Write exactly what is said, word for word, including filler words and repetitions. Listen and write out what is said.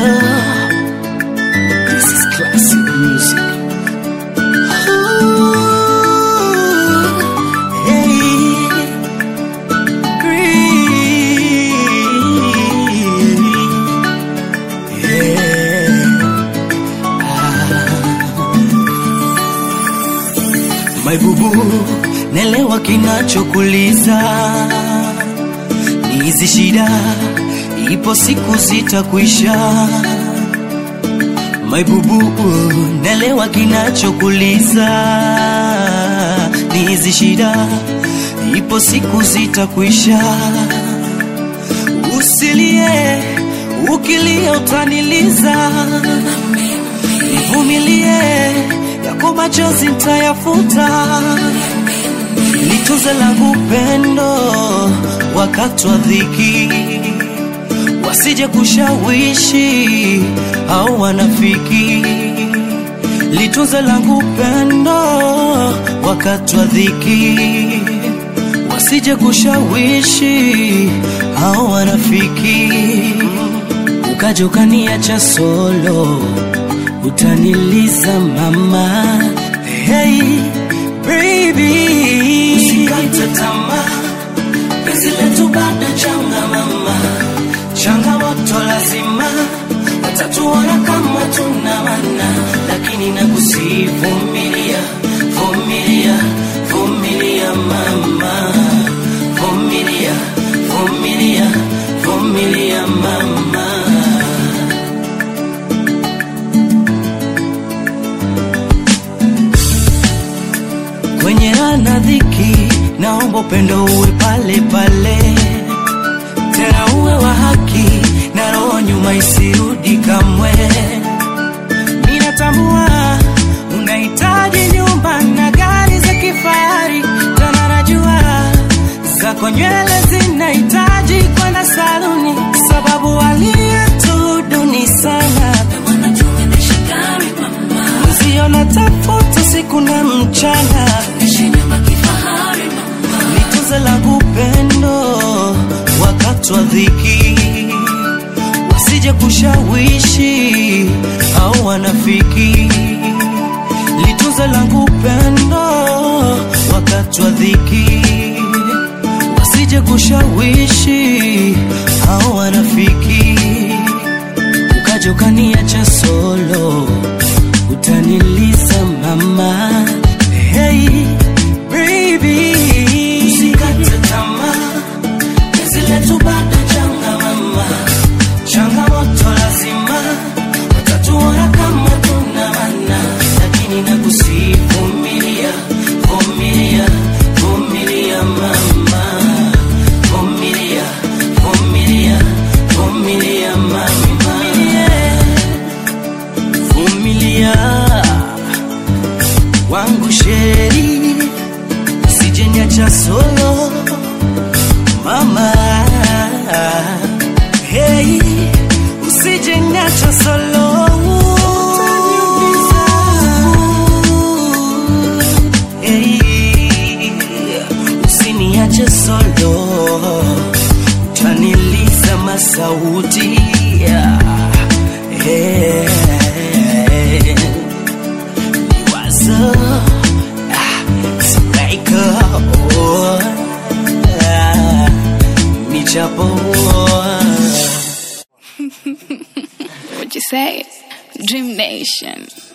This is classic music. My bubu, nelewa kinachokuliza. Ni hizi shida, ipo siku zitakuisha. My bubu, nelewa kinachokuliza. Ni hizi shida, ipo siku zitakuisha. Usilie, ukilia utaniliza. Nivumilie, yako machozi nitayafuta. Litunze langu pendo wakati wa dhiki, wasije kushawishi au wanafiki. Litunze langu pendo wakati wa dhiki, wasije kushawishi au wanafiki. Ukaja ukaniacha solo, utaniliza mama. Hey baby, usikate tamaa, penzi letu bado changa mama. Changamoto lazima, watatuona kama tuna maana, lakini nakusihi vumilia, vumilia, vumilia mama. Vumilia, vumilia, vumilia mama. Kwenye rana dhiki, naomba upendo uwe pale pale. Tena uwe wa haki, na roho nyuma isirudi kamwe. Ninatambua, unahitaji nyumba na gari za kifahari. Tena najua, zako nywele zinahitaji kwenda saluni, sababu waliyetuduni sana. Usiona tafuta siku na mchana, litunze langu pendo wakati wa dhiki, wasije kushawishi au wanafiki. Litunze langu pendo wakati wa dhiki, wasije kushawishi au wanafiki. Ukaja ukaniacha solo, utaniliza mama. Hey baby, usikate tamaa, penzi letu bado changa mama. Changamoto lazima, watatuona kama tuna maana, lakini nakusihi vumilia, vumilia, vumilia mama. Vumilia, vumilia, vumilia mama. Vumilia wangu sheri, usije niacha solo mama. Hey, usije niacha solo. Hey, usiniache solo, utaniliza masauti. Hey, so ah, Suraika oh, ah, Michapo. What you say? Dream Nation.